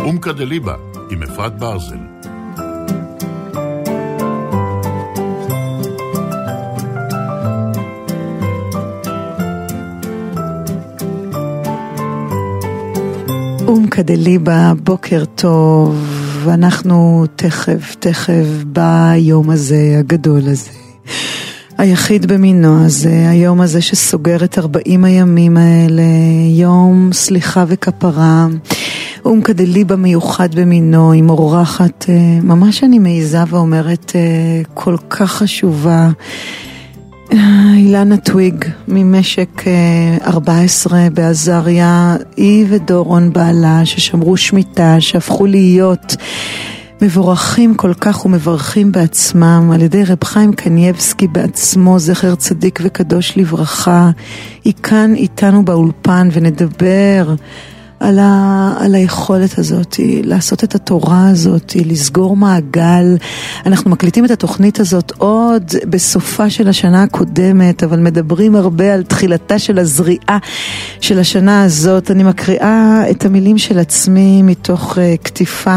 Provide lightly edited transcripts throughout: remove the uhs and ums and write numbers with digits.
אומקה דליבה עם אפרת ברזל. אומקה דליבה, בוקר טוב. ואנחנו תכף ביום הזה, הגדול הזה, היחיד במינו הזה, היום הזה שסוגר את 40 הימים האלה, יום סליחה וכפרה, אומקה דליבה מיוחד במינו, עם אורחת, ממש אני מעיזה ואומרת, כל כך חשובה, אילנה טוויג ממשק 14 בעזריה, היא ודורון בעלה ששמרו שמיטה, שהפכו להיות מבורכים כל כך ומברכים בעצמם על ידי רב חיים קנייבסקי בעצמו, זכר צדיק וקדוש לברכה. היא כאן איתנו באולפן ונדבר על היכולת הזאת, לעשות את התורה הזאת, לסגור מעגל. אנחנו מקליטים את התוכנית הזאת עוד בסופה של השנה הקודמת, אבל מדברים הרבה על תחילתה של הזריעה של השנה הזאת. אני מקריאה את המילים של עצמי מתוך כתיפה.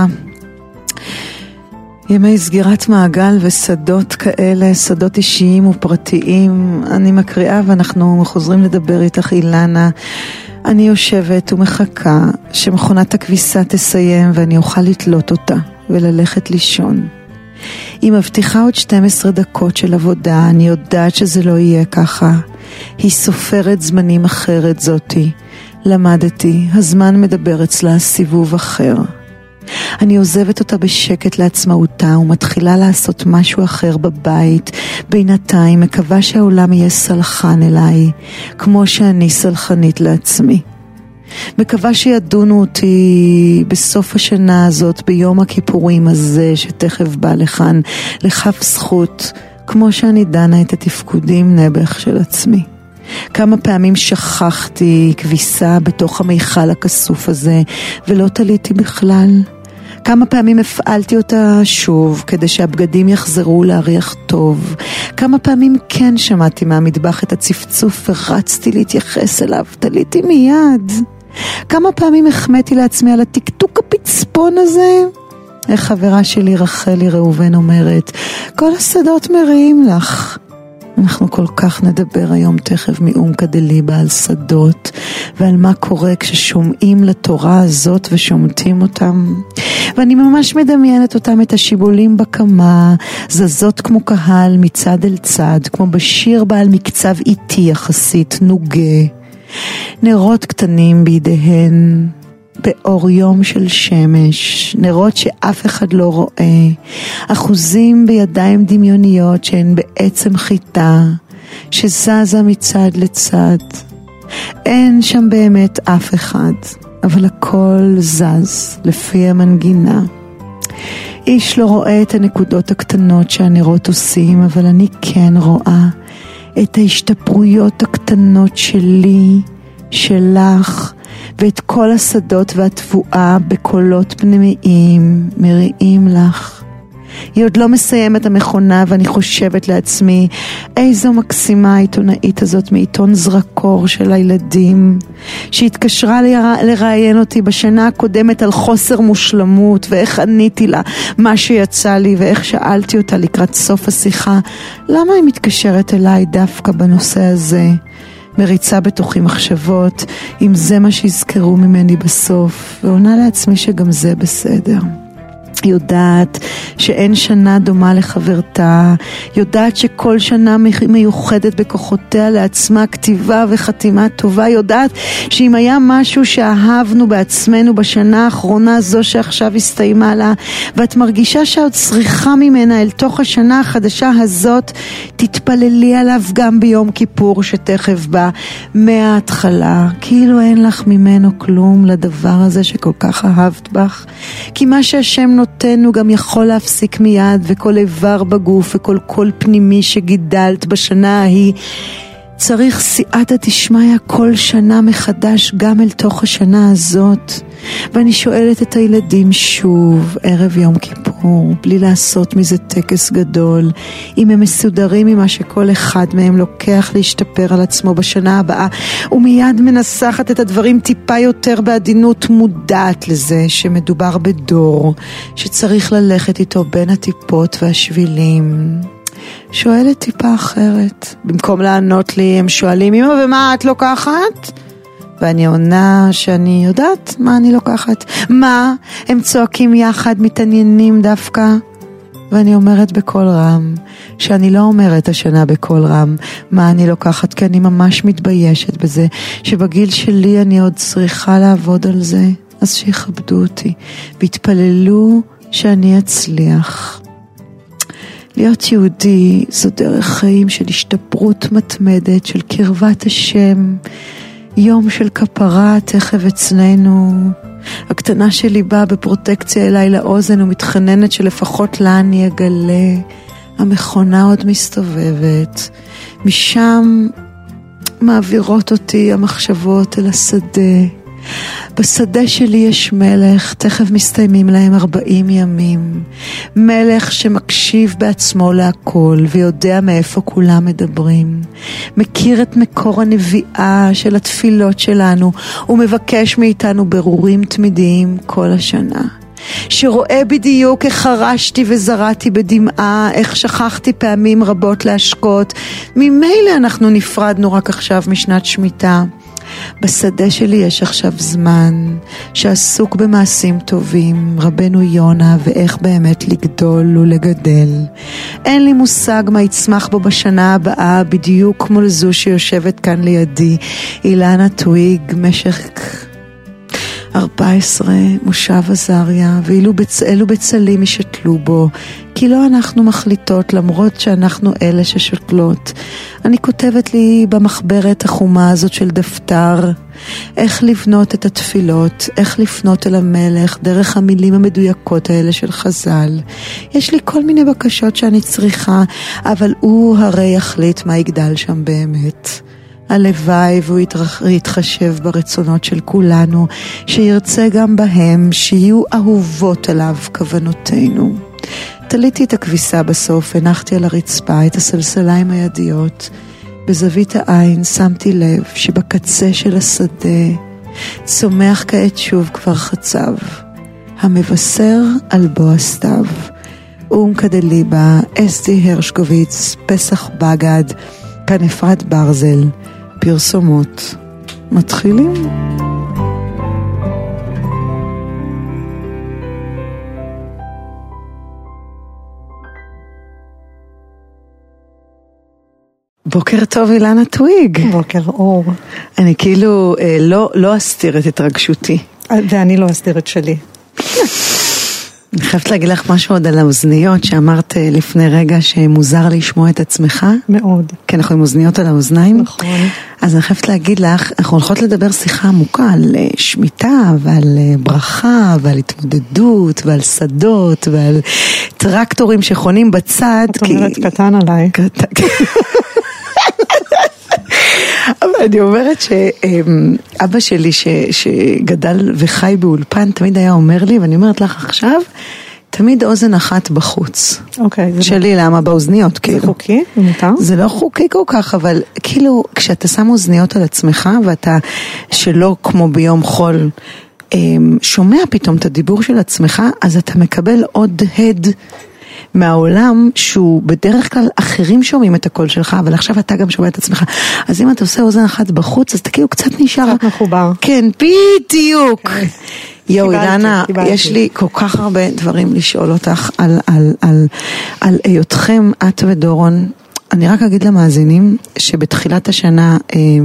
ימי סגירת מעגל ושדות כאלה, שדות אישיים ופרטיים. אני מקריאה ואנחנו חוזרים לדבר איתך אילנה. אני יושבת ומחכה שמכונת הכביסה תסיים ואני אוכל לתלות אותה וללכת לישון. היא מבטיחה עוד 12 דקות של עבודה, אני יודעת שזה לא יהיה ככה. היא סופרת זמנים אחרת זאתי. למדתי, הזמן מדבר אצלה סיבוב אחר. אני עוזבת אותה בשקט לעצמאותה ומתחילה לעשות משהו אחר בבית. בינתיים מקווה שהעולם יהיה סלחן אליי, כמו שאני סלחנית לעצמי. מקווה שידונו אותי בסוף השנה הזאת, ביום הכיפורים הזה שתכף בא לכאן, לכף זכות, כמו שאני דנה את התפקודים נבח של עצמי. כמה פעמים שכחתי כביסה בתוך המיכל הכסוף הזה ולא תליתי בכלל. כמה פעמים הפעלתי אותה שוב כדי שהבגדים יחזרו להריח טוב. כמה פעמים כן שמעתי מהמטבח את הצפצוף ורצתי להתייחס אליו, תליתי מיד. כמה פעמים החמאתי לעצמי על התקתוק הפצפון הזה. איך חברה שלי רחלי ראובן אומרת, כל השדות מריעים לך. אנחנו כל כך נדבר היום תכף מאומקה דליבה על שדות ועל מה קורה כששומעים לתורה הזאת ושומטים אותם. ואני ממש מדמיינת אותם, את השיבולים בקמה, זזות כמו קהל מצד אל צד, כמו בשיר בעל מקצב איטי יחסית, נוגה. נרות קטנים בידיהן, באור יום של שמש, נרות שאף אחד לא רואה, אחוזים בידיים דמיוניות שהן בעצם חיטה, שזזה מצד לצד. אין שם באמת אף אחד, אבל הכל זז לפי המנגינה. איש לא רואה את הנקודות הקטנות שהנרות עושים, אבל אני כן רואה את ההשתפרויות הקטנות שלי, שלך, ואת כל השדות והתבואה בקולות פנימיים מריעים לך. היא עוד לא מסיימת המכונה ואני חושבת לעצמי, איזו מקסימה העיתונאית הזאת מעיתון זרקור של הילדים, שהתקשרה לראיין אותי בשנה הקודמת על חוסר מושלמות, ואיך עניתי לה מה שיצא לי, ואיך שאלתי אותה לקראת סוף השיחה, למה היא מתקשרת אליי דווקא בנושא הזה. מריצה בתוכי מחשבות, אם זה מה שיזכרו ממני בסוף, ועונה לעצמי שגם זה בסדר. יודעת שאין שנה דומה לחברתה, יודעת שכל שנה מיוחדת בכוחותיה לעצמה, כתיבה וחתימה טובה, יודעת שאם היה משהו שאהבנו בעצמנו בשנה האחרונה זו שעכשיו הסתיימה לה, ואת מרגישה שעוד צריכה ממנה אל תוך השנה החדשה הזאת, תתפללי עליו גם ביום כיפור שתכף בא מההתחלה, כאילו אין לך ממנו כלום לדבר הזה שכל כך אהבת בך, כי מה שהשם נותן הוא גם יכול להפסיק מיד, וכל איבר בגוף וכל קול פנימי שגידלת בשנה ההיא צריך סייעתא דשמיא כל שנה מחדש גם אל תוך השנה הזאת. ואני שואלת את הילדים שוב ערב יום כיפור, בתמהור, בלי לעשות מזה טקס גדול, אם הם מסודרים ממה שכל אחד מהם לוקח להשתפר על עצמו בשנה הבאה, ומיד מנסחת את הדברים טיפה יותר בעדינות, מודעת לזה שמדובר בדור שצריך ללכת איתו בין הטיפות והשבילים. שואלת טיפה אחרת. במקום לענות לי, הם שואלים, אמא, ומה את לוקחת? ואני עונה שאני יודעת מה אני לוקחת. מה? הם צועקים יחד, מתעניינים דווקא. ואני אומרת בקול רם, שאני לא אומרת השנה בקול רם, מה אני לוקחת, כי אני ממש מתביישת בזה, שבגיל שלי אני עוד צריכה לעבוד על זה. אז שיכבדו אותי, והתפללו שאני אצליח. להיות יהודי זו דרך חיים של השתפרות מתמדת, של קרבת השם, יום של כפרה תכף אצלנו. הקטנה שלי באה בפרוטקציה אליי לאוזן ומתחננת שלפחות לה אני אגלה. המכונה עוד מסתובבת. משם מעבירות אותי המחשבות אל השדה. בשדה שלי יש מלך, תכף מסתיימים להם 40 ימים. מלך שמקשיב בעצמו להכל ויודע מאיפה כולם מדברים. מכיר את מקור הנביאה של התפילות שלנו ומבקש מאיתנו ברורים תמידיים כל השנה. שרואה בדיוק איך חרשתי וזרעתי בדמעה, איך שכחתי פעמים רבות להשקות. ממילא אנחנו נפרדנו רק עכשיו משנת שמיטה. בשדה שלי יש עכשיו זמן שעסוק במעשים טובים, רבנו יונה, ואיך באמת לגדול ולגדל. אין לי מושג מה יצמח בו בשנה הבאה, בדיוק כמו זו שיושבת כאן לידי, אילנה טוויג, משך 14, מושב עזריה, ואילו בצלים ישתלו בו, כי לא אנחנו מחליטות, למרות שאנחנו אלה ששותלות. אני כותבת לי במחברת החומה הזאת של דפתר, איך לבנות את התפילות, איך לפנות אל המלך, דרך המילים המדויקות האלה של חז"ל. יש לי כל מיני בקשות שאני צריכה, אבל הוא הרי יחליט מה יגדל שם באמת. הלוואי והוא יתחשב ברצונות של כולנו, שירצה גם בהם, שיהיו אהובות עליו כוונותינו. תליתי את הכביסה בסוף, הנחתי על הרצפה את הסלסליים הידיות. בזווית העין שמתי לב שבקצה של השדה צומח כעת שוב כבר חצב, המבשר על בוא הסתיו. קדליבה, אסתי הרשקוביץ, פסח בגד, כאן אפרת ברזל. פרסומות. מתחילים? בוקר טוב אילנה טוויג. בוקר אור. אני כאילו לא אסתיר את התרגשותי. ואני לא אסתיר את שלי. אני חייבת להגיד לך משהו עוד על האוזניות שאמרת לפני רגע שמוזר לשמוע את עצמך. מאוד. כי אנחנו עם אוזניות על האוזניים. נכון. אז אני חייבת להגיד לך, אנחנו הולכות לדבר שיחה עמוקה על שמיטה ועל ברכה ועל התמודדות ועל שדות ועל טרקטורים שחונים בצד. את אומרת קטן עליי. אבל אני אומרת שאבא שלי שגדל וחי באולפן תמיד היה אומר לי, ואני אומרת לך עכשיו, תמיד אוזן אחת בחוץ. אוקיי. שלי למה באוזניות כאילו. זה חוקי? מותר? זה לא חוקי כל כך, אבל כאילו כשאתה שם אוזניות על עצמך ואתה שלא כמו ביום חול שומע פתאום את הדיבור של עצמך, אז אתה מקבל עוד הד מהעולם שהוא בדרך כלל אחרים שומעים את הקול שלך, אבל עכשיו אתה גם שומע את עצמך. אז אם אתה עושה אוזן אחת בחוץ, אז אתה כאילו קצת נשאר. קצת מחובר. כן, בדיוק. יו, אילנה, קיבלתי. יש לי כל כך הרבה דברים לשאול אותך על היותכם, את ודורון. אני רק אגיד למאזינים שבתחילת השנה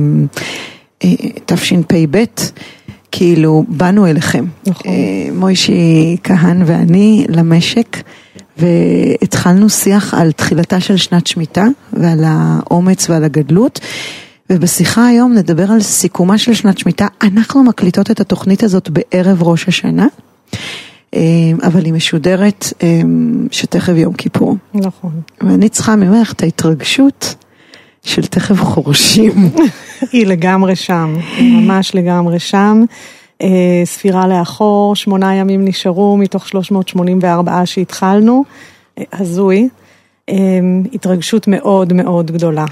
תשפ"ב, כאילו באנו אליכם. נכון. מוישי כהן ואני למשק, והתחלנו שיח על תחילתה של שנת שמיטה ועל האומץ ועל הגדלות, ובשיחה היום נדבר על סיכומה של שנת שמיטה. אנחנו מקליטות את התוכנית הזאת בערב ראש השנה, אבל היא משודרת שתכף יום כיפור. נכון. ואני צריכה ממך את ההתרגשות של תכף חורשים. היא לגמרי שם, היא ממש לגמרי שם. ספירה לאחור, 8 ימים נשארו מתוך 384 שהתחלנו, הזוי, התרגשות מאוד מאוד גדולה.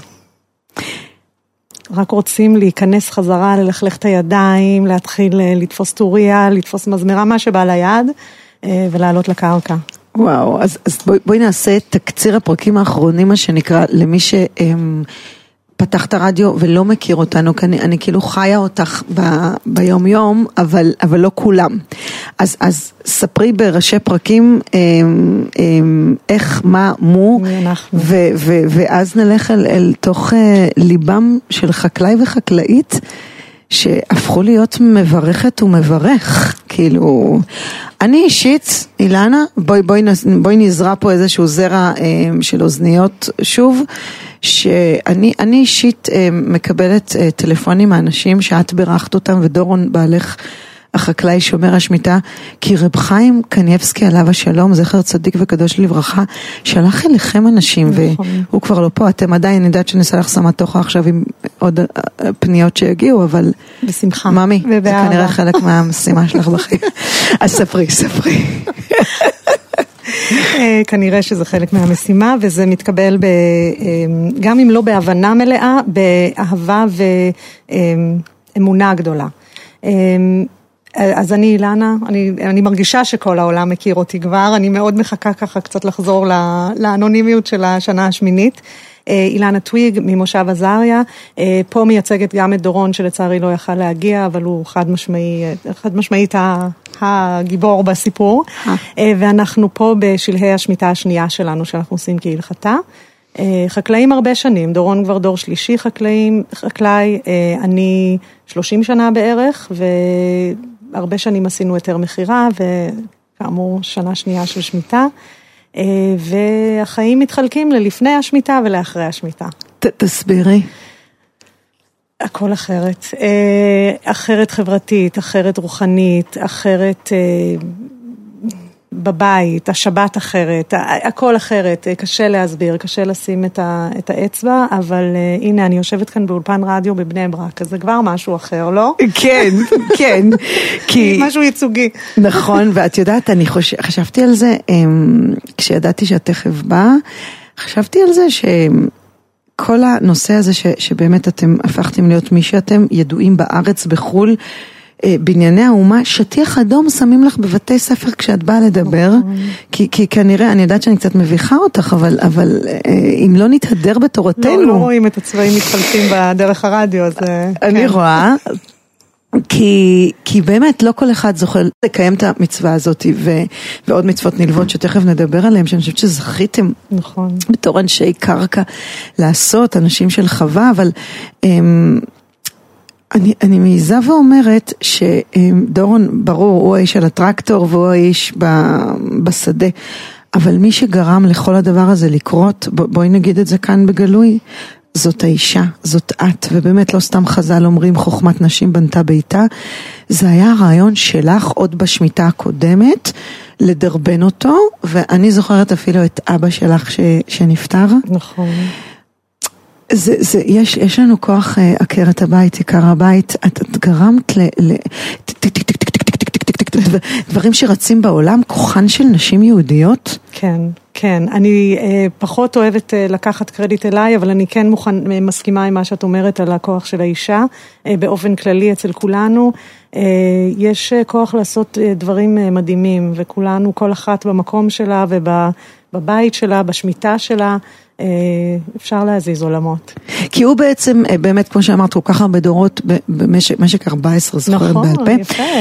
רק רוצים להיכנס חזרה, ללכלך את הידיים, להתחיל לתפוס טוריה, לתפוס מזמרה, מה שבא ליד, ולעלות לקרקע. וואו, אז בואי נעשה את תקציר הפרקים האחרונים, מה שנקרא, למי שפתח את הרדיו ולא מכיר אותנו, כי אני כאילו חיה אותך ביום יום, אבל לא כולם. אז ספרי בראשי פרקים איך, מה, מו, ואז נלך אל תוך ליבם של חקלאי וחקלאית, שהפכו להיות מברכת ומברך, כאילו, אני אישית, אילנה, בואי נזרע פה איזשהו זרע של אוזניות שוב, שאני אישית מקבלת טלפונים מהאנשים שאת ברכת אותם, ודורון בעלך החקלאי שומר השמיטה, כי רב חיים קניבסקי עליו השלום, זכר צדיק וקדוש לברכה, שלח אליכם אנשים, והוא כבר לא פה, אתם עדיין, אני יודעת שנסע לך סמטוחה עכשיו עם עוד פניות שיגיעו, אבל בשמחה. ממי, זה כנראה חלק מהמשימה שלך בחיים. אז ספרי. כנראה שזה חלק מהמשימה, וזה מתקבל גם אם לא בהבנה מלאה, באהבה ואמונה גדולה. אז אני אילנה, אני מרגישה שכל העולם מכיר אותי כבר, אני מאוד מחכה ככה קצת לחזור לאנונימיות של השנה השמינית. אילנה טוויג ממושב עזריה, פה מייצגת גם את דורון שלצערי לא יכל להגיע, אבל הוא חד משמעית הגיבור בסיפור, ואנחנו פה בשלהי השמיטה השנייה שלנו שאנחנו עושים כהלכתה. חקלאים הרבה שנים, דורון כבר דור שלישי חקלאי, אני 30 שנה בערך, והרבה שנים עשינו יותר מחירה, וכאמור שנה שנייה של שמיטה, והחיים מתחלקים ללפני השמיטה ולאחרי השמיטה. תסבירי. הכל אחרת, אחרת חברתית, אחרת רוחנית, אחרת בבית, השבת אחרת, הכל אחרת, קשה להסביר, קשה לשים את האצבע, אבל הנה אני יושבת כאן באולפן רדיו בבני ברק, אז זה כבר משהו אחר, לא? כן, כי משהו ייצוגי. נכון, ואת יודעת, אני חשבתי על זה, כשידעתי שאת תכף באה, חשבתי על זה שכל הנושא הזה שבאמת אתם הפכתם להיות מי שאתם ידועים בארץ, בחול, בענייני האומה, שטיח אדום שמים לך בבתי ספר כשאת באה לדבר, כי כנראה, אני יודעת שאני קצת מביכה אותך, אבל אם לא נתהדר בתורתנו. לא רואים את הצבעים מתחלפים בדרך הרדיו, אז אני רואה, כי באמת לא כל אחד זוכל לקיים את המצווה הזאת, ועוד מצוות נלוות שתכף נדבר עליהן, שאני חושבת שזכיתם בתור אנשי קרקע לעשות, אנשים של חווה, אבל אני מעיזה ואומרת שדורון, ברור, הוא האיש על הטרקטור והוא האיש בשדה, אבל מי שגרם לכל הדבר הזה לקרות, בואי נגיד את זה כאן בגלוי, זאת האישה, זאת את, ובאמת לא סתם חז"ל אומרים חוכמת נשים בנתה ביתה, זה היה הרעיון שלך עוד בשמיטה הקודמת, לדרבן אותו, ואני זוכרת אפילו את אבא שלך שנפטר. נכון. יש לנו כוח עקרת הבית, עיקר הבית, את גרמת דברים שרצים בעולם, כוחן של נשים יהודיות? כן, אני פחות אוהבת לקחת קרדיט אליי, אבל אני כן מסכימה עם מה שאת אומרת על הכוח של האישה, באופן כללי אצל כולנו, יש כוח לעשות דברים מדהימים, וכולנו, כל אחת במקום שלה ובבית שלה, בשמיטה שלה, אפשר להזיז עולמות. כי הוא בעצם, באמת כמו שאמרת, הוא ככה בדורות, במשק 14 זוכרת בעל פה. נכון, יפה.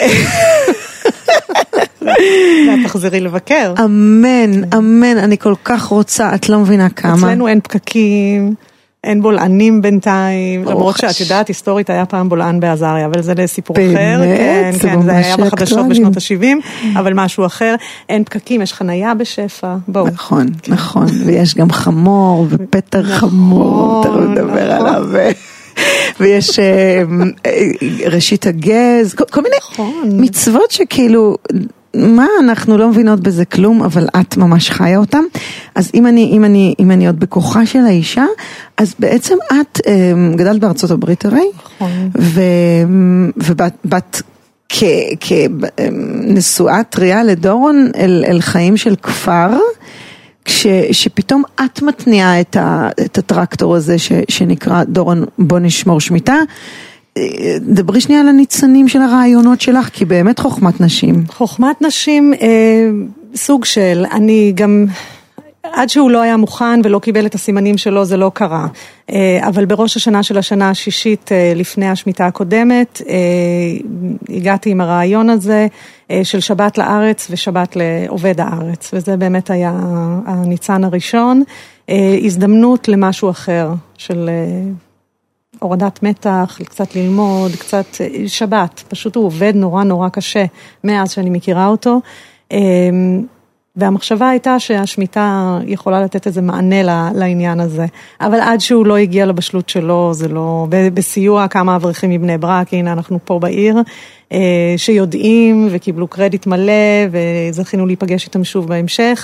תחזרי לבקר. אמן, אני כל כך רוצה, את לא מבינה כמה. אצלנו אין פקקים, אין בולענים בינתיים, למרות שאת יודעת, היסטורית היה פעם בולען בעזריה, אבל זה לסיפור אחר. כן, זה היה בחדשות בשנות ה-70, אבל משהו אחר. אין פקקים, יש חנייה בשפע, בואו. נכון, ויש גם חמור, ופטר חמור, אתה מדבר עליו. ויש ראשית הגז, כל מיני מצוות שכאילו, מה, אנחנו לא מבינות בזה כלום, אבל את ממש חיה אותם. אז אם אני עוד בכוחה של האישה, אז בעצם את גדלת בארצות הברית הרי, ובת כנשואה טריה לדורון אל חיים של כפר, שפתאום את מתניעה את הטרקטור הזה שנקרא דורון בוא נשמור שמיטה. דברי שנייה על הניצנים של הרעיונות שלך, כי באמת חוכמת נשים. חוכמת נשים, סוג של, אני גם, עד שהוא לא היה מוכן ולא קיבל את הסימנים שלו, זה לא קרה. אבל בראש השנה של השנה השישית, לפני השמיטה הקודמת, הגעתי עם הרעיון הזה של שבת לארץ ושבת לעובד הארץ, וזה באמת היה הניצן הראשון. הזדמנות למשהו אחר של הורדת מתח, קצת ללמוד, קצת שבת. פשוט הוא עובד נורא נורא קשה מאז שאני מכירה אותו. והמחשבה הייתה שהשמיטה יכולה לתת איזה מענה לעניין הזה. אבל עד שהוא לא הגיע לבשלות שלו, זה לא, בסיוע כמה אברכים מבני ברק, הנה אנחנו פה בעיר, שיודעים וקיבלו קרדיט מלא, וזכינו להיפגש איתם שוב בהמשך.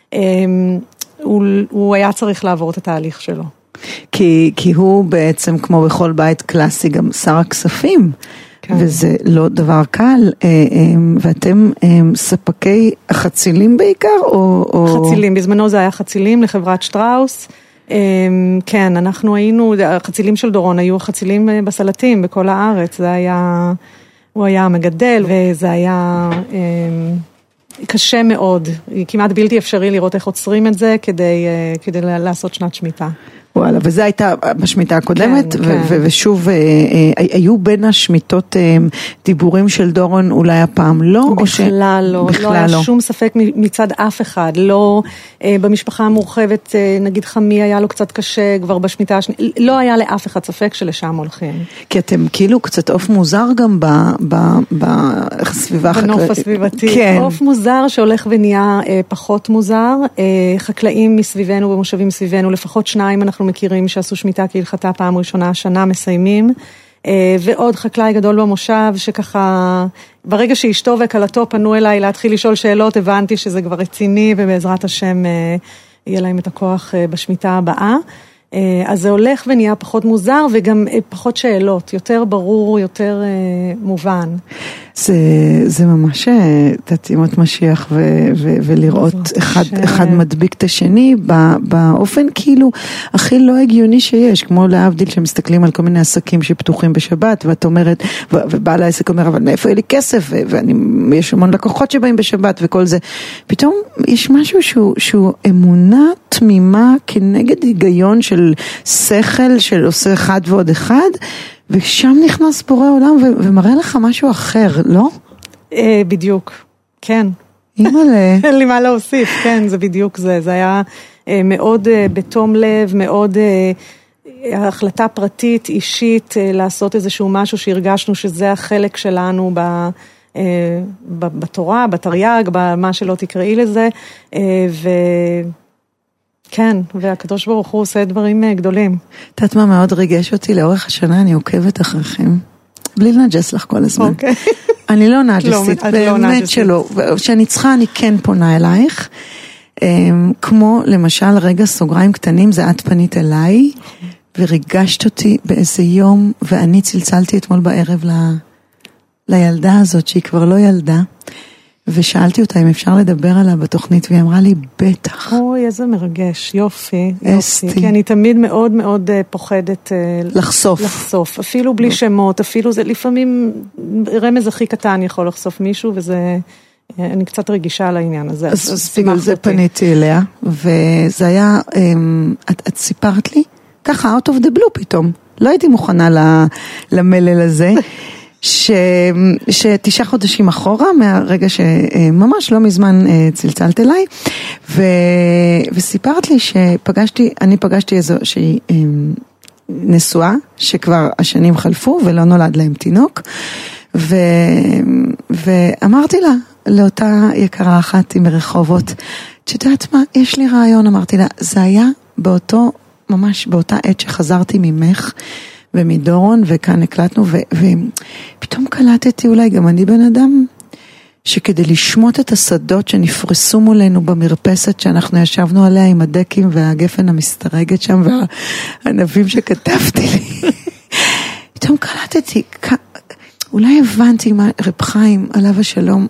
הוא היה צריך לעבור את התהליך שלו. כי הוא בעצם, כמו בכל בית קלאסי, גם שר הכספים. וזה לא דבר קל, ואתם ספקי החצילים בעיקר, או... חצילים, בזמנו זה היה חצילים לחברת שטראוס, כן, אנחנו היינו, החצילים של דורון היו חצילים בסלטים בכל הארץ, זה היה, הוא היה מגדל, וזה היה קשה מאוד, כמעט בלתי אפשרי לראות איך עוצרים את זה, כדי לעשות שנת שמיטה. וואלה, וזה הייתה בשמיטה הקודמת, ושוב, היו בין השמיטות דיבורים של דורון, אולי הפעם לא? בכלל לא, לא היה שום ספק מצד אף אחד, לא במשפחה המורחבת, נגיד חמי היה לו קצת קשה כבר בשמיטה השנייה, לא היה לאף אחד ספק שלשם הולכים. כי אתם כאילו קצת אוף מוזר גם בסביבה החקלאית. בנוף הסביבתי, אוף מוזר שהולך ונהיה פחות מוזר, חקלאים מסביבנו ומושבים מסביבנו, לפחות שניים אנחנו מכירים שעשו שמיטה כהלכתה פעם ראשונה, השנה מסיימים, ועוד חקלאי גדול במושב שככה, ברגע שאשתו וקלתו פנו אליי להתחיל לשאול שאלות, הבנתי שזה כבר רציני, ובעזרת השם יהיה להם את הכוח בשמיטה הבאה. אז זה הולך ונהיה פחות מוזר, וגם פחות שאלות, יותר ברור, יותר מובן. זה ממש תתימות משיח ולראות אחד מדביק את השני באופן כאילו הכי לא הגיוני שיש, כמו להבדיל שמסתכלים על כל מיני עסקים שפתוחים בשבת, ואת אומרת, ובעל העסק אומר, אבל מאיפה יהיה לי כסף, ויש המון לקוחות שבאים בשבת וכל זה. פתאום יש משהו שהוא אמונה תמימה כנגד היגיון של שכל של עושה אחד ועוד אחד, ושם נכנס בורא עולם ומראה לך משהו אחר, לא? בדיוק, כן. אימא'לה. אין לי מה להוסיף, כן, זה בדיוק זה. זה היה מאוד בתום לב, מאוד החלטה פרטית, אישית, לעשות איזשהו משהו שהרגשנו שזה החלק שלנו בתורה, בתרי"ג, במה שלא תקראי לזה, כן, והקדוש ברוך הוא עושה דברים גדולים. תת מה מאוד ריגש אותי, לאורך השנה אני עוקבת אחריכם, בלי לנג'ס לך כל הזמן. אוקיי. אני לא נג'סית, באמת שלא. כשאני צריכה, אני כן פונה אלייך, כמו למשל רגע סוגריים קטנים, זה את פנית אליי, וריגשת אותי באיזה יום, ואני צלצלתי אתמול בערב לילדה הזאת, שהיא כבר לא ילדה, ושאלתי אותה אם אפשר לדבר עליה בתוכנית, והיא אמרה לי, בטח. אוי, איזה מרגש, יופי, יופי. כי אני תמיד מאוד מאוד פוחדת לחשוף. אפילו בלי שמות, אפילו זה לפעמים רמז הכי קטן יכול לחשוף מישהו, וזה, אני קצת רגישה על העניין הזה. אז בגלל זה פניתי אליה, וזה היה, את סיפרת לי, ככה, out of the blue פתאום. לא הייתי מוכנה למלל הזה. ש9 חודשים אחורה, מהרגע שממש לא מזמן צלצלת אליי, וסיפרת לי אני פגשתי איזו שהיא נשואה, שכבר השנים חלפו ולא נולד להם תינוק, ואמרתי לה, לאותה יקרה אחת עם רחובות, שדעת מה, יש לי רעיון, אמרתי לה, זה היה ממש באותה עת שחזרתי ממך, ומדורון, וכאן הקלטנו, ופתאום קלטתי אולי גם אני בן אדם, שכדי לשמות את השדות שנפרסו מולנו במרפסת שאנחנו ישבנו עליה עם הדקים והגפן המסתרגת שם, והענבים שכתבתי לי, פתאום קלטתי, אולי הבנתי מה רב חיים עליו השלום,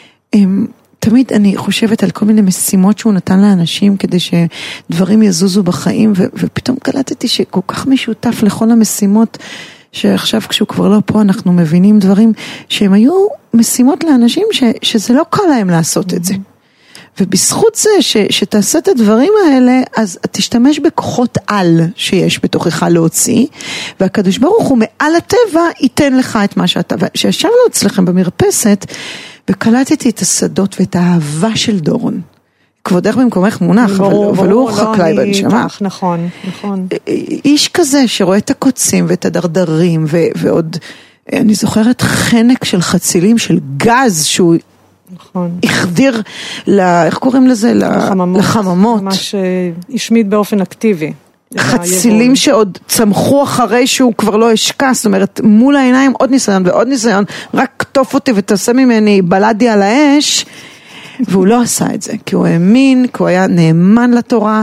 תמיד אני חושבת על כל מיני משימות שהוא נתן לאנשים כדי שדברים יזוזו בחיים, ופתאום קלטתי שכל כך משותף לכל המשימות, שעכשיו כשהוא כבר לא פה אנחנו מבינים דברים שהם היו משימות לאנשים שזה לא קל להם לעשות את זה. ובזכות זה שתעשה את הדברים האלה, אז תשתמש בכוחות על שיש בתוכך להוציא, והקדוש ברוך הוא מעל הטבע ייתן לך את מה שאתה, שישבנו אצלכם במרפסת, וקלטתי את השדות ואת האהבה של דורון. כבודך במקומך מונח, אבל הוא חקלאי בנשמה. נכון, נכון. איש כזה שרואה את הקוצים ואת הדרדרים, ועוד, אני זוכרת חנק של חצילים, של גז שהוא החדיר, איך קוראים לזה? לחממות. ממש השמיד באופן אקטיבי. חצילים שעוד צמחו אחרי שהוא כבר לא השקע, זאת אומרת, מול העיניים עוד ניסיון ועוד ניסיון, רק כתוף אותי ותעשה ממני בלדי על האש, והוא לא עשה את זה, כי הוא האמין, כי הוא היה נאמן לתורה,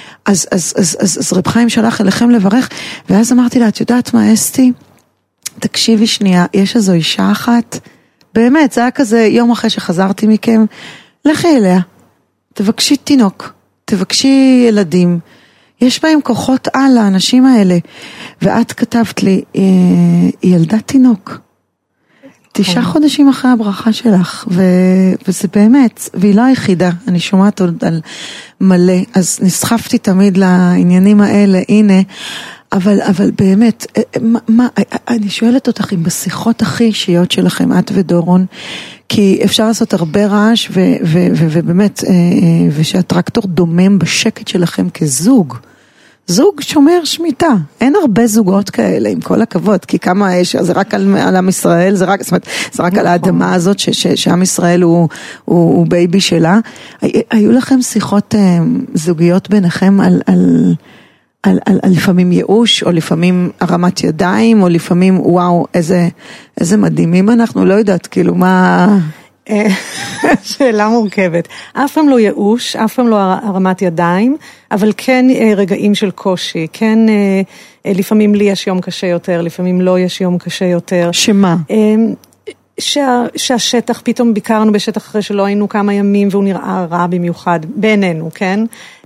אז רב חיים שלח אליכם לברך, ואז אמרתי לה, את יודעת מה אסתי? תקשיבי שנייה, יש איזו אישה אחת, באמת, זה היה כזה יום אחרי שחזרתי מכם, לכי אליה, תבקשי תינוק, תבקשי ילדים, יש בהם כוחות על האנשים האלה, ואת כתבת לי, היא ילדה תינוק, 9 חודשים אחרי הברכה שלך, וזה באמת, והיא לא היחידה, אני שומעת עוד על מלא, אז נסחפתי תמיד לעניינים האלה, הנה, אבל באמת, אני שואלת אותך אם בשיחות הכי אישיות שלכם, את ודורון, כי אפשר לעשות הרבה רעש, ובאמת, ושהטרקטור דומם בשקט שלכם כזוג, זוג שומר שמיטה, אין הרבה זוגות כאלה, עם כל הכבוד, כי כמה יש, זה רק על עם ישראל, זה רק על האדמה הזאת, שעם ישראל הוא בייבי שלה. היו לכם שיחות זוגיות ביניכם על לפעמים ייאוש, או לפעמים הרמת ידיים, או לפעמים וואו, איזה מדהימים אנחנו, לא יודעת, כאילו מה... שאלה מורכבת. אף פעם לא ייאוש, אף פעם לא הרמת ידיים, אבל כן רגעים של קושי, כן לפעמים לי יש יום קשה יותר, לפעמים לא יש יום קשה יותר. שמה? שהשטח, פתאום ביקרנו בשטח אחרי שלא היינו כמה ימים, והוא נראה רע במיוחד, בעינינו, כן?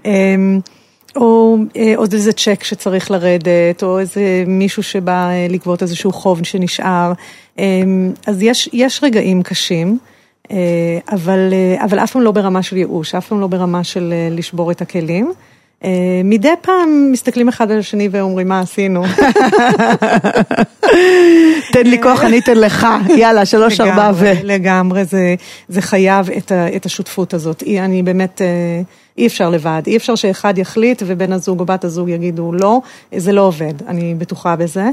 או עוד איזה צ'ק שצריך לרדת, או איזה מישהו שבא לגבות איזשהו חוב שנשאר. אז יש רגעים קשים, אבל אף פעם לא ברמה של ייאוש, אף פעם לא ברמה של לשבור את הכלים. מדי פעם מסתכלים אחד על השני ואומרים מה עשינו. תן לי כוח, אני אתן לך, יאללה, 3-4 לגמרי, זה חייב את השותפות הזאת. אני באמת, אי אפשר לבד, אי אפשר שאחד יחליט ובן הזוג או בת הזוג יגידו לא, זה לא עובד, אני בטוחה בזה.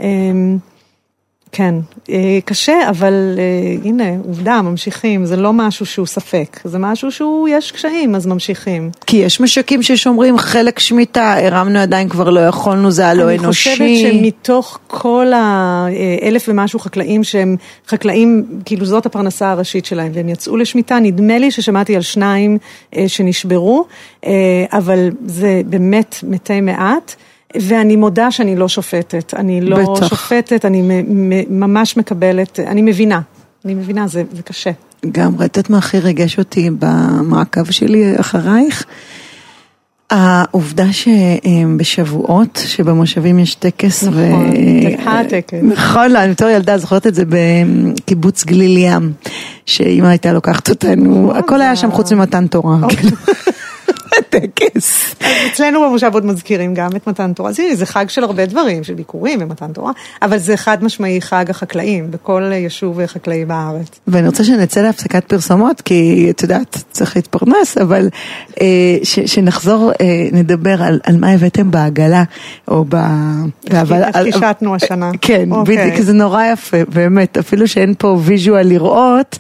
כן, קשה, אבל הנה, עובדה, ממשיכים, זה לא משהו שהוא ספק, זה משהו שהוא, יש קשיים, אז ממשיכים. כי יש משקים ששומרים חלק שמיטה, הרמנו עדיין כבר לא יכולנו, זה הלא אנושי. אני חושבת שמתוך כל 1,000 ומשהו חקלאים, שהם חקלאים, כאילו זאת הפרנסה הראשית שלהם, והם יצאו לשמיטה, נדמה לי ששמעתי על 2 שנשברו, אבל זה באמת מתי מעט, ואני מודה שאני לא שופטת, אני לא שופטת, אני ממש מקבלת, אני מבינה, זה קשה. גם ראית מה הכי רגש אותי במעקב שלי אחרייך, העובדה שבשבועות, שבמושבים יש טקס, נכון, הטקס. נכון, אני בתור ילדה זוכרת את זה בקיבוץ גליל ים, שאמא הייתה לוקחת אותנו, הכל היה שם חוץ ממתן תורה, טקס. אצלנו במושב עוד מזכירים גם את מתן תורה. זה חג של הרבה דברים, של ביקורים ומתן תורה, אבל זה חד משמעי חג החקלאים, בכל יישוב חקלאי בארץ. ואני רוצה שנצא להפסקת פרסומות, כי את יודעת, צריך להתפרנס, אבל שנחזור, נדבר על מה הבאתם בעגלה, או חישתנו השנה. כן, בדיוק, זה נורא יפה, באמת, אפילו שאין פה ויז'ואל לראות,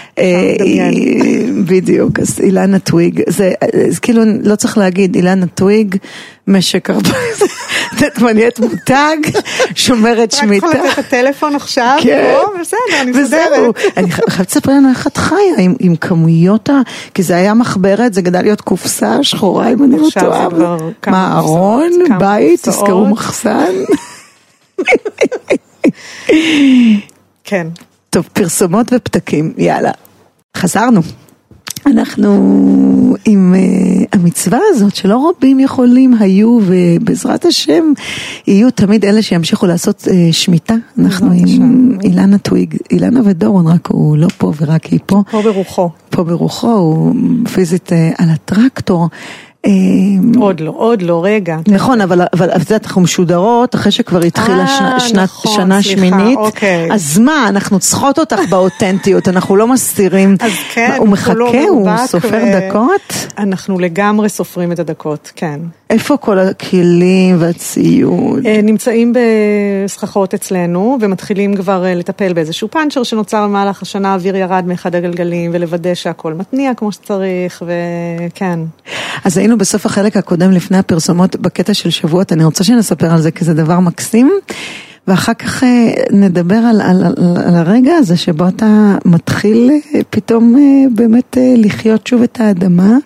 בדיוק, אז אילנה טוויג, זה כאילו לא צריך להגיד, אילנה טוויג, משק 14, תתמניית מותג, שומרת שמיטה. רק יכולה לתת את הטלפון עכשיו, בסדר, אני מסדרת. אני חייבת לספר לנו איך את חיה עם כמויות, כי זה היה מחברת, זה גדל להיות קופסה שחורה, אם אני לא טועה. מה, ארון, בית, תזכרו מחסן. כן. טוב, פרסומות ופתקים, יאללה. חזרנו. אנחנו עם המצווה הזאת שלא רבים יכולים היו, ובעזרת השם יהיו תמיד אלה שימשיכו לעשות שמיטה. אנחנו עם אילנה טוויג, אילנה ודורון, רק הוא לא פה ורק היא פה. פה ברוחו. פה ברוחו, הוא פיזית על הטרקטור. עוד לא, רגע. נכון, אבל אנחנו משודרות, אחרי שכבר התחילה שנה שמינית, אז מה, אנחנו צריכות אותך באותנטיות, אנחנו לא מסתירים. אז כן, הוא מחכה, הוא סופר דקות? אנחנו לגמרי סופרים את הדקות, כן. איפה כל הכלים והציוד? נמצאים בסככות אצלנו, ומתחילים כבר לטפל באיזשהו פאנצ'ר שנוצר במהלך השנה, האוויר ירד מאחד הגלגלים, ולוודא שהכל מתניע כמו שצריך, וכן. אז היינו בסוף החלק הקודם לפני הפרסומות בקטע של שבועות, אני רוצה שנספר על זה כי זה דבר מקסים, ואחר כך נדבר על הרגע הזה שבו אתה מתחיל פתאום באמת לחיות שוב את האדמה.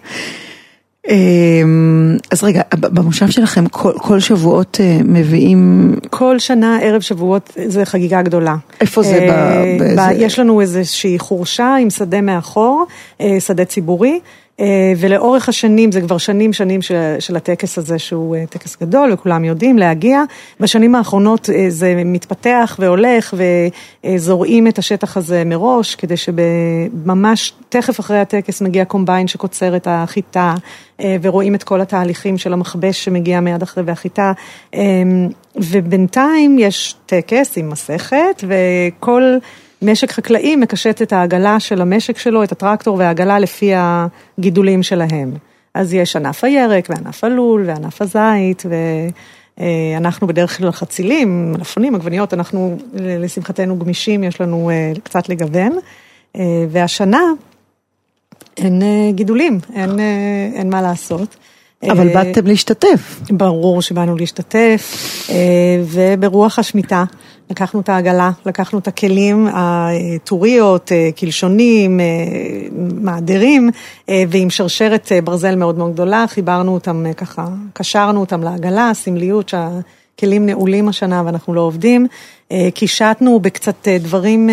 אז רגע, במושב שלכם כל שבועות מביאים... כל שנה ערב שבועות זה חגיגה גדולה. איפה זה? יש לנו איזושהי חורשה עם שדה מאחור, שדה ציבורי, ולאורך השנים, זה כבר שנים של הטקס הזה, שהוא טקס גדול, וכולם יודעים להגיע. בשנים האחרונות זה מתפתח והולך, וזורעים את השטח הזה מראש, כדי שממש תכף אחרי הטקס מגיע קומביין שקוצר את החיטה, ורואים את כל התהליכים של המחבש שמגיע מיד אחרי והחיטה. ובינתיים יש טקס עם מסכת, וכל... משק חקלאי מקשט את העגלה של המשק שלו, את הטרקטור והעגלה לפי הגידולים שלהם. אז יש ענף הירק וענף הלול וענף הזית, ואנחנו בדרך כלל חצילים, מלפונים, עגבניות, אנחנו לשמחתנו גמישים, יש לנו קצת לגוון, והשנה אין גידולים, אין מה לעשות. אבל באתם להשתתף. ברור שבאנו להשתתף, וברוח השמיטה, לקחנו את העגלה, לקחנו את הכלים, הטוריות, קלשונים, מעדרים, ועם שרשרת ברזל מאוד מאוד גדולה, חיברנו אותם ככה, קשרנו אותם לעגלה, סמליות שהכלים נעולים השנה ואנחנו לא עובדים, קישטנו בקצת דברים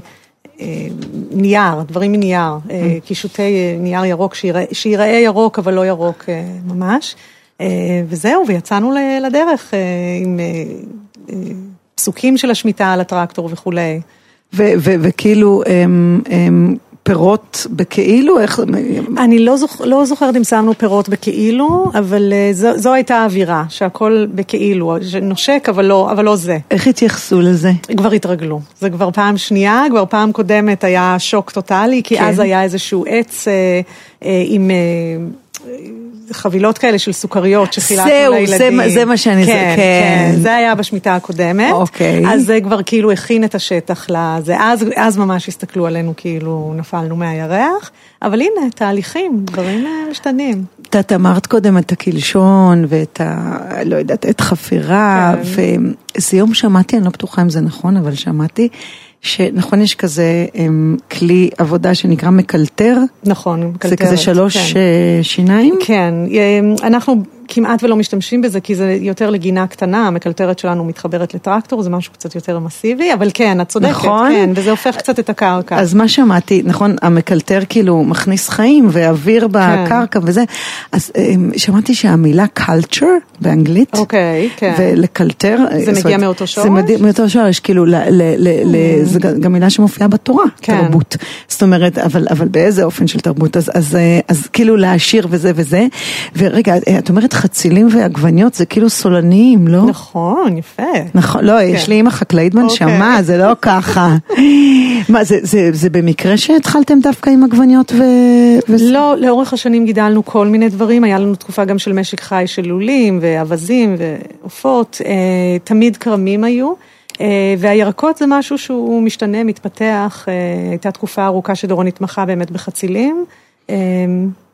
דברים מנייר, קישוטי נייר ירוק, שיראה ירוק אבל לא ירוק ממש, וזהו, ויצאנו לדרך עם פסוקים של השמיטה על הטרקטור וכולי. וכאילו פירות בכאילו? אני לא זוכרת אם שמנו פירות בכאילו, אבל זו הייתה האווירה, שהכל בכאילו, נושק אבל לא זה. איך התייחסו לזה? כבר התרגלו. זה כבר פעם שנייה, כבר פעם קודמת היה שוק טוטלי, כי אז היה איזשהו עץ עם... חבילות כאלה של סוכריות שחילקנו לילדים. זה מה שאני... כן, זה היה בשמיטה הקודמת. אז זה כבר כאילו הכין את השטח לזה. אז ממש הסתכלו עלינו כאילו נפלנו מהירח. אבל הנה, תהליכים, דברים משתנים. את אמרת קודם את הקלשון ואת לא יודעת, את חפירה. וזה יום שמעתי, אני לא בטוחה אם זה נכון, אבל שמעתי שנכון יש כזה כלי עבודה שנקרא מקלטר. נכון, מקלטרת. זה כזה 3 שיניים? כן, אנחנו כמעט ולא משתמשים בזה, כי זה יותר לגינה קטנה, המקלטרת שלנו מתחברת לטרקטור, זה משהו קצת יותר מסיבי, אבל כן, את צודקת, נכון? כן, וזה הופך קצת את הקרקע. אז מה שמעתי, נכון, המקלטר כאילו מכניס חיים ואוויר בקרקע וזה, אז שמעתי שהמילה culture באנגלית, אוקיי, כן. ולקלטר, זה מגיע מאותו שורש? זה מגיע מאותו שורש, כאילו, זה גם מילה שמופיעה בתורה, תרבות. זאת אומרת, אבל באיזה אופן של תרבות, אז כאילו להשאיר וזה וזה, ורגע, את אומרת חצילים ועגבניות, זה כאילו סולניים, לא? נכון, יפה. נכון, לא, יש לי אמא חקלאית בנשמה, זה לא ככה. מה, זה במקרה שהתחלתם דווקא עם עגבניות לא, לאורך השנים גידלנו כל מיני דברים, היה לנו תקופה גם של משק חי של לולים ואבזים ועופות, תמיד קרמים היו, והירקות זה משהו שהוא משתנה, מתפתח, הייתה תקופה ארוכה שדורון התמחה באמת בחצילים,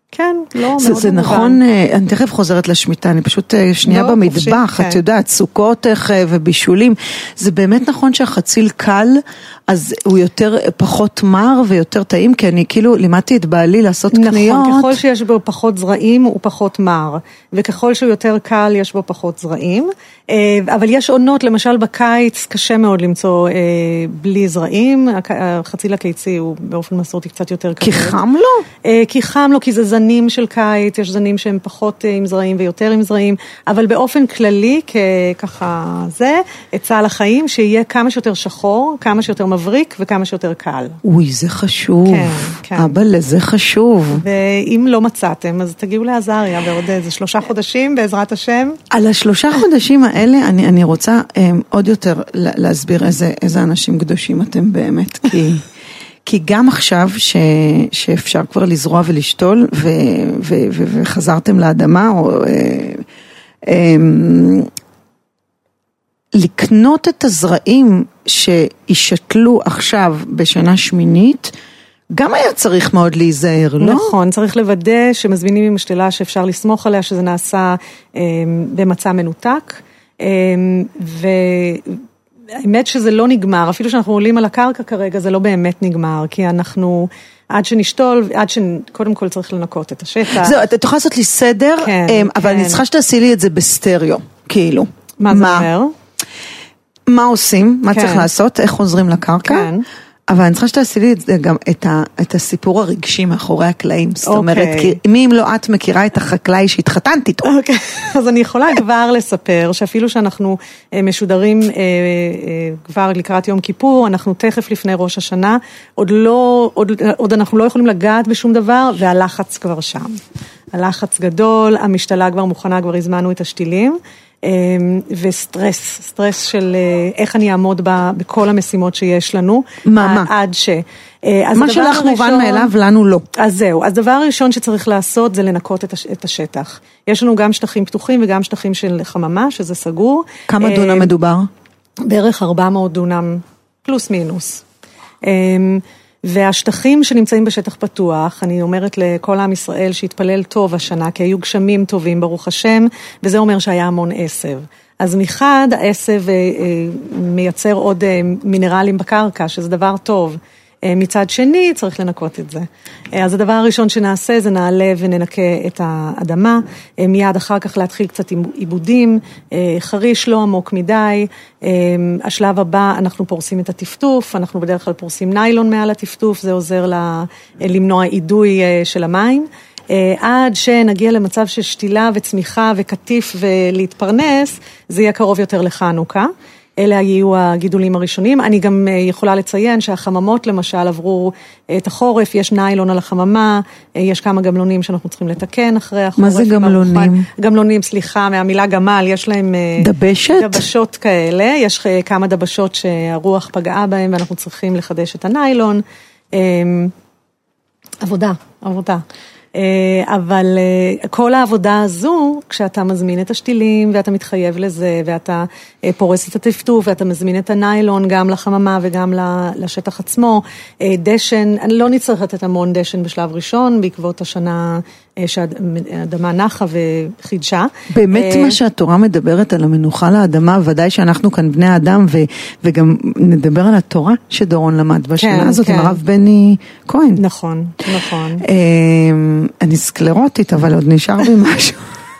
כן, לא מאוד מובן. זה נכון, אני תכף חוזרת לשמיטה, אני פשוט שנייה במטבח, את יודעת, סוכות ובישולים, זה באמת נכון שהחציל קל, אז הוא יותר פחות מר ויותר טעים, כי אני כאילו לימדתי את בעלי לעשות קניות. נכון, ככל שיש בו פחות זרעים הוא פחות מר, וככל שהוא יותר קל יש בו פחות זרעים, אבל יש עונות, למשל בקיץ קשה מאוד למצוא בלי זרעים, החציל הקיצי הוא באופן מסורתי קצת יותר קשה. כי חם לו? כי חם לו, כי זה זנים של קיץ, יש זנים שהם פחות עם זרעים ויותר עם זרעים, אבל באופן כללי, ככה זה, עצה לחיים, שיהיה כמה שיותר שחור, כמה שיותר מבריק וכמה שיותר קל. אוי, זה חשוב. כן, כן. אבל זה חשוב. ואם לא מצאתם, אז תגיעו לעזריה בעוד איזה 3 חודשים, בעזרת השם. על 3 חודשים האלה, אני רוצה עוד יותר להסביר איזה אנשים קדושים אתם באמת, כי גם עכשיו שאפשר כבר לזרוע ולשתול, וחזרתם לאדמה, או לקנות את הזרעים שישתלו עכשיו בשנה שמינית, גם היה צריך מאוד להיזהר, לא? נכון, צריך לוודא שמזמינים עם משתלה שאפשר לסמוך עליה, שזה נעשה במצע מנותק, והאמת שזה לא נגמר, אפילו שאנחנו עולים על הקרקע כרגע, זה לא באמת נגמר, כי אנחנו עד שנשתול, קודם כל צריך לנקות את השטח. זהו, אתה תוכל לעשות לי סדר, אבל אני צריכה שתעשי לי את זה בסטריאו, כאילו. מה זה אומר? מה עושים, מה צריך לעשות, איך חוזרים לקרקע, אבל אני צריכה שתעשי לי גם את הסיפור הרגשי מאחורי הקלעים, זאת אומרת, מי אם לא את מכירה את החקלאי שהתחתנת איתו. אוקיי, אז אני יכולה כבר לספר, שאפילו שאנחנו משודרים כבר לקראת יום כיפור, אנחנו תכף לפני ראש השנה, עוד אנחנו לא יכולים לגעת בשום דבר, והלחץ כבר שם. הלחץ גדול, המשתלה כבר מוכנה, כבר הזמנו את השתילים, וסטרס של איך אני אעמוד בכל המשימות שיש לנו. מה? עד ש... מה שלך מובן מאליו, לנו לא. אז זהו, אז דבר הראשון שצריך לעשות זה לנקות את השטח. יש לנו גם שטחים פתוחים וגם שטחים של חממה, שזה סגור. כמה דונם מדובר? בערך 400 דונם, פלוס מינוס. והשטחים שנמצאים בשטח פתוח, אני אומרת לכל עם ישראל שהתפלל טוב השנה, כי היו גשמים טובים ברוך השם, וזה אומר שהיה המון עשב. אז מחד, העשב מייצר עוד מינרלים בקרקע, שזה דבר טוב. מצד שני, צריך לנקות את זה. אז הדבר הראשון שנעשה זה נעלה וננקה את האדמה, מיד אחר כך להתחיל קצת עם עיבודים, חריש לא עמוק מדי, השלב הבא אנחנו פורסים את הטפטוף, אנחנו בדרך כלל פורסים ניילון מעל הטפטוף, זה עוזר למנוע עידוי של המים, עד שנגיע למצב של שתילה וצמיחה וקטיף ולהתפרנס, זה יהיה קרוב יותר לחנוכה. אלה יהיו הגידולים הראשונים. אני גם יכולה לציין שהחממות למשל עברו את החורף, יש ניילון על החממה, יש כמה גמלונים שאנחנו צריכים לתקן אחרי החורף. מה זה גמלונים? גמלונים, סליחה, מהמילה גמל, יש להם דבשת? דבשות כאלה, יש כמה דבשות שהרוח פגעה בהם ואנחנו צריכים לחדש את הניילון. עבודה. אבל כל העבודה הזו, כשאתה מזמין את השתילים ואתה מתחייב לזה, ואתה פורס את הטפטוף ואתה מזמין את הניילון גם לחממה וגם לשטח עצמו, דשן, אני לא נצטרך לתת המון דשן בשלב ראשון, בעקבות השנה שהאדמה נחה וחידשה. באמת מה שהתורה מדברת על המנוחה לאדמה, ודאי שאנחנו כאן בני אדם, וגם נדבר על התורה שדורון למד בשנה הזאת, עם הרב בני כהן. נכון. אני סקלרוטית, אבל עוד נשאר בי משהו.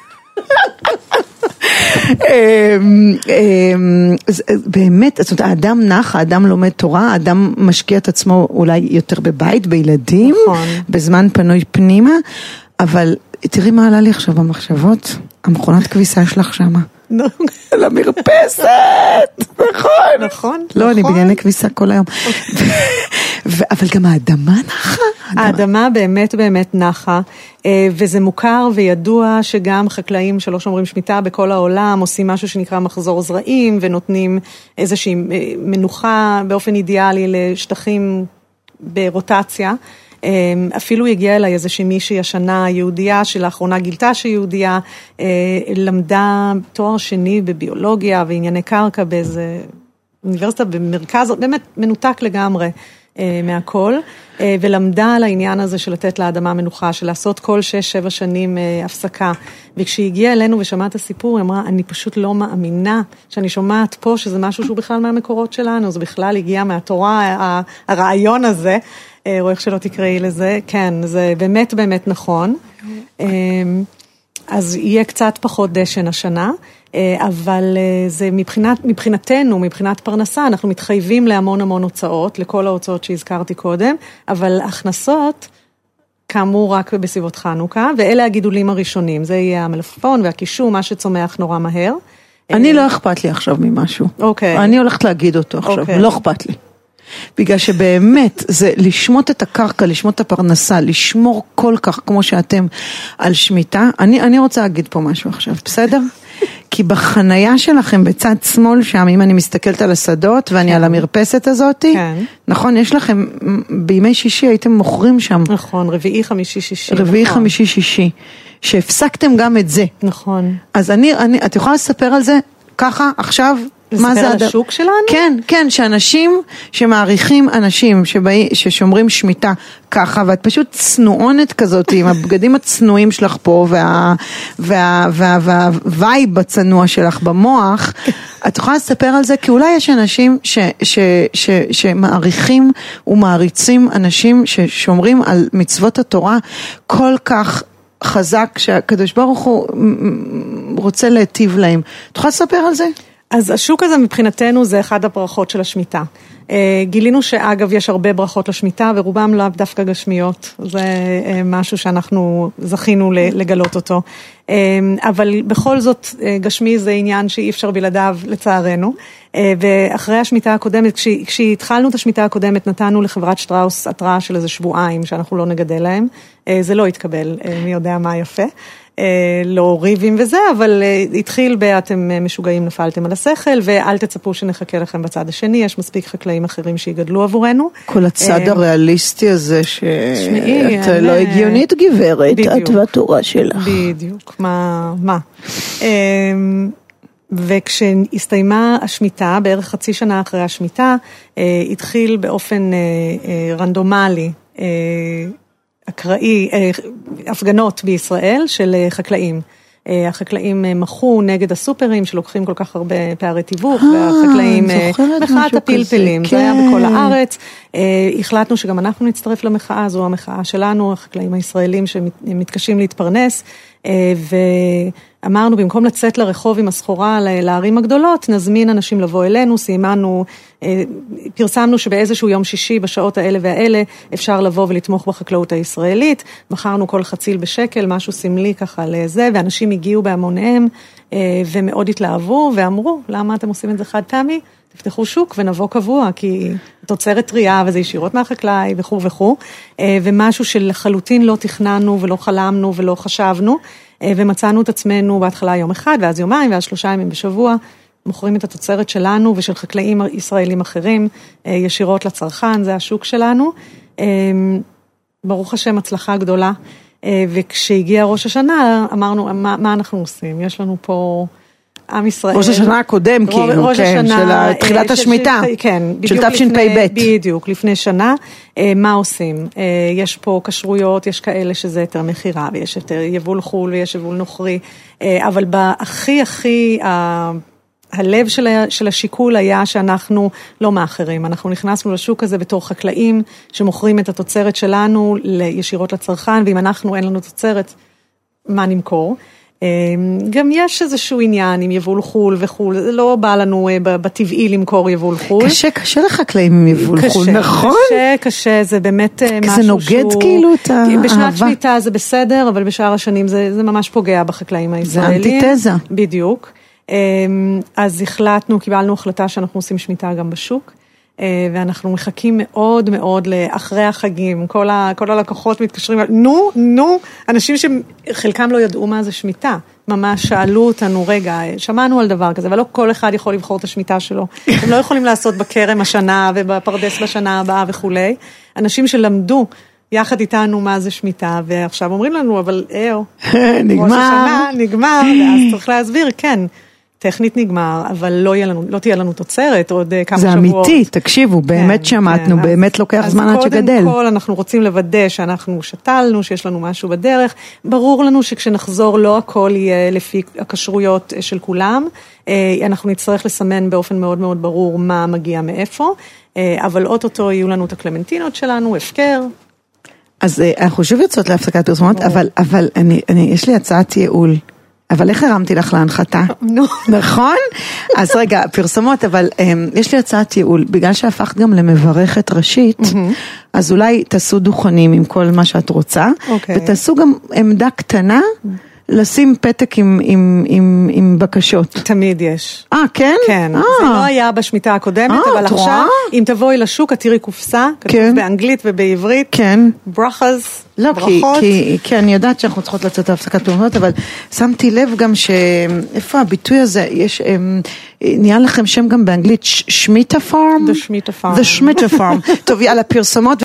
באמת, זאת אומרת, האדם נח, האדם לומד תורה, האדם משקיע את עצמו אולי יותר בבית, בילדים, בזמן פנוי פנימה, אבל תראי מה עלה לי עכשיו במחשבות, המכונת כביסה שלך שמה. על המרפסת, נכון. לא, אני בענייני כביסה כל היום. אבל גם האדמה נחה. האדמה באמת נחה, וזה מוכר וידוע שגם חקלאים שלא שומרים שמיטה בכל העולם עושים משהו שנקרא מחזור זרעים, ונותנים איזושהי מנוחה באופן אידיאלי לשטחים ברוטציה. אפילו הגיעה אליי איזושהי מישהי השנה יהודייה, שלאחרונה גילתה שיהודייה, למדה תואר שני בביולוגיה וענייני קרקע באיזה אוניברסיטה במרכז, באמת מנותק לגמרי. מהכל, ולמדה על העניין הזה של לתת לאדמה מנוחה, של לעשות כל 6-7 שנים הפסקה. וכשהיא הגיעה אלינו ושמעה את הסיפור, היא אמרה, אני פשוט לא מאמינה שאני שומעת פה שזה משהו שהוא בכלל מהמקורות שלנו, זה בכלל הגיע מהתורה, הרעיון הזה, או איך שלא תקראי לזה, כן, זה באמת באמת נכון. אז יהיה קצת פחות דשן השנה, אבל זה מבחינתנו, מבחינת פרנסה, אנחנו מתחייבים להמון המון הוצאות, לכל ההוצאות שהזכרתי קודם, אבל הכנסות, כאמור רק בסביבות חנוכה, ואלה הגידולים הראשונים, זה יהיה המלפפון והקישור, מה שצומח נורא מהר. אני לא אכפת לי עכשיו ממשהו. אוקיי. אני הולכת להגיד אותו עכשיו, אוקיי. לא אכפת לי. בגלל שבאמת זה לשמות את הקרקע, לשמות את הפרנסה, לשמור כל כך כמו שאתם על שמיטה. אני רוצה להגיד פה משהו עכשיו, בסדר? כי בחנייה שלכם בצד שמאל שם, אם אני מסתכלת על השדות ואני על המרפסת הזאת, נכון, יש לכם, בימי שישי הייתם מוכרים שם. נכון, רביעי, חמישי, שישי. רביעי, חמישי, שישי. שהפסקתם גם את זה. נכון. אז את יכולה לספר על זה ככה עכשיו? לספר על השוק שלנו? כן, כן, שאנשים שמעריכים אנשים ששומרים שמיטה ככה, ואת פשוט צנועונת כזאת עם הבגדים הצנועים שלך פה, והווייב הצנוע שלך במוח, את יכולה לספר על זה, כי אולי יש אנשים שמעריכים ומעריצים אנשים ששומרים על מצוות התורה כל כך חזק, שהקדוש ברוך הוא רוצה להטיב להם. את יכולה לספר על זה? אז השוק הזה מבחינתנו זה אחד הברכות של השמיטה. גילינו שאגב יש הרבה ברכות לשמיטה ורובם לא דווקא גשמיות. זה משהו שאנחנו זכינו לגלות אותו. אבל בכל זאת גשמי זה עניין שאי אפשר בלעדיו לצערנו. ואחרי השמיטה הקודמת, כשהתחלנו את השמיטה הקודמת נתנו לחברת שטראוס התראה של איזה שבועיים שאנחנו לא נגדל להם. זה לא התקבל, מי יודע מה יפה. לא ריבים וזה, אבל התחיל אתם משוגעים, נפלתם על השכל, ואל תצפו שנחכה לכם בצד השני, יש מספיק חקלאים אחרים שיגדלו עבורנו. כל הצד הריאליסטי הזה, שאת לא הגיונית גברת, את והתורה שלך. בדיוק, מה? וכשהסתיימה השמיטה, בערך חצי שנה אחרי השמיטה, התחיל באופן רנדומלי, אקראי, הפגנות בישראל של חקלאים. החקלאים מחו נגד הסופרים שלוקחים כל כך הרבה פערי תיווך, והחקלאים מחאת הפלפלים, זה היה בכל הארץ. החלטנו שגם אנחנו נצטרף למחאה, זו המחאה שלנו, החקלאים הישראלים שמתקשים להתפרנס, ואמרנו במקום לצאת לרחוב עם הסחורה לערים הגדולות, נזמין אנשים לבוא אלינו, פרסמנו שבאיזשהו יום שישי בשעות האלה והאלה אפשר לבוא ולתמוך בחקלאות הישראלית, מכרנו כל חציל בשקל, משהו סמלי ככה לזה, ואנשים הגיעו בהמוניהם ומאוד התלהבו ואמרו, למה אתם עושים את זה חד פעמי? תפתחו שוק ונבוא קבוע, כי תוצרת טריה וזה ישירות מהחקלאי וכו' וכו', ומשהו שלחלוטין לא תכננו ולא חלמנו ולא חשבנו, ומצאנו את עצמנו בהתחלה יום אחד, ואז יומיים, ואז 3 ימים בשבוע, מוכרים את התוצרת שלנו ושל חקלאים ישראלים אחרים, ישירות לצרכן, זה השוק שלנו. ברוך השם, הצלחה גדולה, וכשהגיע ראש השנה, אמרנו, מה אנחנו עושים? יש לנו פה עם ישראל. ראש השנה הקודם, כאילו, כן, של תחילת השמיטה, כן, של תשפ"ב. בדיוק, לפני שנה, מה עושים? יש פה כשרויות, יש כאלה שזה יותר מחירה, ויש יותר יבול חול, ויש יבול נוכרי, אבל הכי, הלב של השיקול היה שאנחנו לא מאחרים, אנחנו נכנסנו לשוק הזה בתור חקלאים שמוכרים את התוצרת שלנו ישירות לצרכן, ואם אנחנו אין לנו תוצרת, מה נמכור? גם יש איזשהו עניין עם יבול חול וחול, זה לא בא לנו בטבעי למכור יבול חול. קשה לחקלאים עם יבול חול, נכון? קשה, זה באמת משהו זה נוגד כאילו את האהבה. בשנת שמיטה זה בסדר, אבל בשאר השנים זה ממש פוגע בחקלאים הישראלים. זה אנטיתזה. בדיוק. אז קיבלנו החלטה שאנחנו עושים שמיטה גם בשוק, ואנחנו מחכים מאוד מאוד לאחרי החגים, כל הלקוחות מתקשרים, נו, אנשים שחלקם לא ידעו מה זה שמיטה, ממש שאלו אותנו, רגע, שמענו על דבר כזה, אבל לא כל אחד יכול לבחור את השמיטה שלו, הם לא יכולים לעשות בכרם השנה ובפרדס בשנה הבאה וכו'. אנשים שלמדו יחד איתנו מה זה שמיטה, ועכשיו אומרים לנו, אבל נגמר, ואז צריך להסביר, כן, טכנית נגמר, אבל לא תהיה לנו תוצרת עוד כמה שבועות. זה אמיתי, תקשיבו, באמת שמענו, באמת לוקח זמן עד שגדל. אז קודם כל אנחנו רוצים לוודא שאנחנו שתלנו, שיש לנו משהו בדרך. ברור לנו שכשנחזור לא הכל יהיה לפי הכשרויות של כולם, אנחנו נצטרך לסמן באופן מאוד מאוד ברור מה מגיע מאיפה, אבל אוטוטו יהיו לנו את הקלמנטינות שלנו, הפקר. אז אנחנו שוב יוצאות להפסקת פרסומות, אבל יש לי הצעת ייעול. אבל איך הרמתי לך להנחתה? נכון? אז רגע, פרסומות, אבל יש לי הצעת ייעול, בגלל שהפכת גם למברכת ראשית, אז אולי תעשו דוכנים עם כל מה שאת רוצה, ותעשו גם עמדה קטנה, לשים פתק עם בקשות. תמיד יש. כן? כן. זה לא היה בשמיטה הקודמת, אבל עכשיו, אם תבואי לשוק, תראי קופסה, כתוב באנגלית ובעברית. כן. ברכות. לא, כי אני יודעת שאנחנו צריכות לצאת להפסקת פרסומות, אבל שמתי לב גם איפה הביטוי הזה, יש, נהיה לכם שם גם באנגלית, שמיטה פארם? The שמיטה פארם. The שמיטה פארם. טוב, יאללה, פרסומות.